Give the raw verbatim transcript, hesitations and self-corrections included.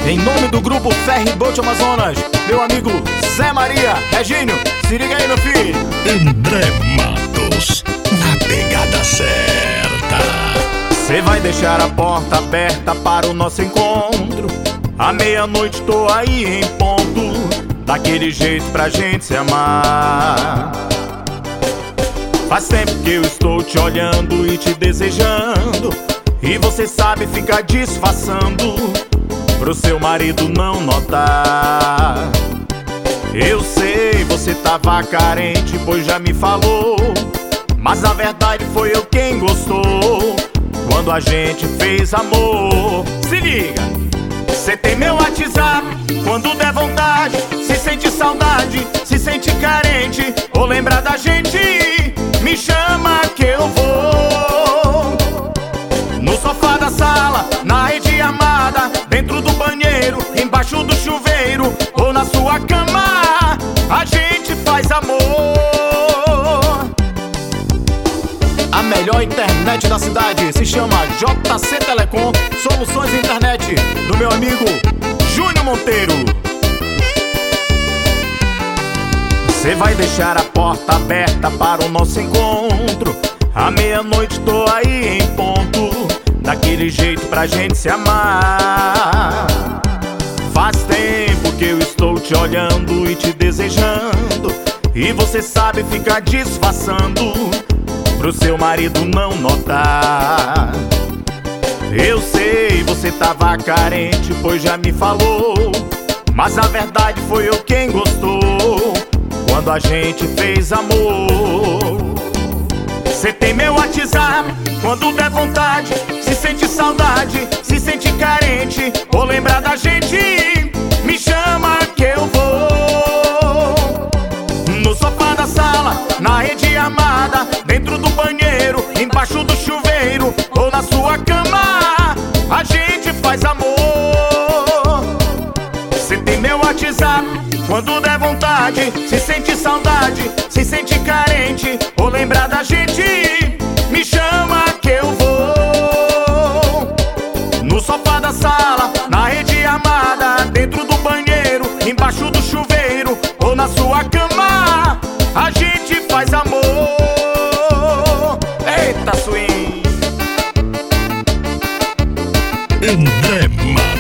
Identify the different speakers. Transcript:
Speaker 1: Em nome do grupo Ferryboat Amazonas, meu amigo Zé Maria, Regínio, se liga aí, meu filho.
Speaker 2: André Matos, na pegada certa.
Speaker 1: Cê vai deixar a porta aberta para o nosso encontro. À meia-noite tô aí em ponto, daquele jeito pra gente se amar. Faz tempo que eu estou te olhando e te desejando, e você sabe ficar disfarçando pro seu marido não notar. Eu sei, você tava carente, pois já me falou, mas a verdade foi eu quem gostou quando a gente fez amor. Se liga! Cê tem meu WhatsApp, quando der vontade, se sente saudade, se sente carente, ou lembra da gente, me chama que eu vou. No sofá da sala, na rede armada, dentro do banheiro, embaixo do chuveiro, ou na sua cama, a gente faz amor. A melhor internet da cidade se chama J C Telecom, soluções de internet, do meu amigo Júnior Monteiro. Você vai deixar a porta aberta para o nosso encontro. À meia-noite tô aí em ponto, daquele jeito pra gente se amar. Faz tempo que eu estou te olhando e te desejando, e você sabe ficar disfarçando pro seu marido não notar. Eu sei, você tava carente, pois já me falou, mas a verdade foi eu quem gostou quando a gente fez amor. Cê tem meu WhatsApp, quando der vontade, se sente saudade, se sente carente, ou lembra da gente, me chama que eu vou. No sofá da sala, na rede armada, dentro do banheiro, embaixo do chuveiro, ou na sua cama, a gente faz amor. Cê tem meu WhatsApp, quando der vontade, se sente saudade, se sente carente, ou lembra da gente, me chama que eu vou. No sofá da sala, na rede armada, dentro do banheiro, embaixo do chuveiro, ou na sua cama, a gente faz amor. Eita, swing!
Speaker 2: André Matos.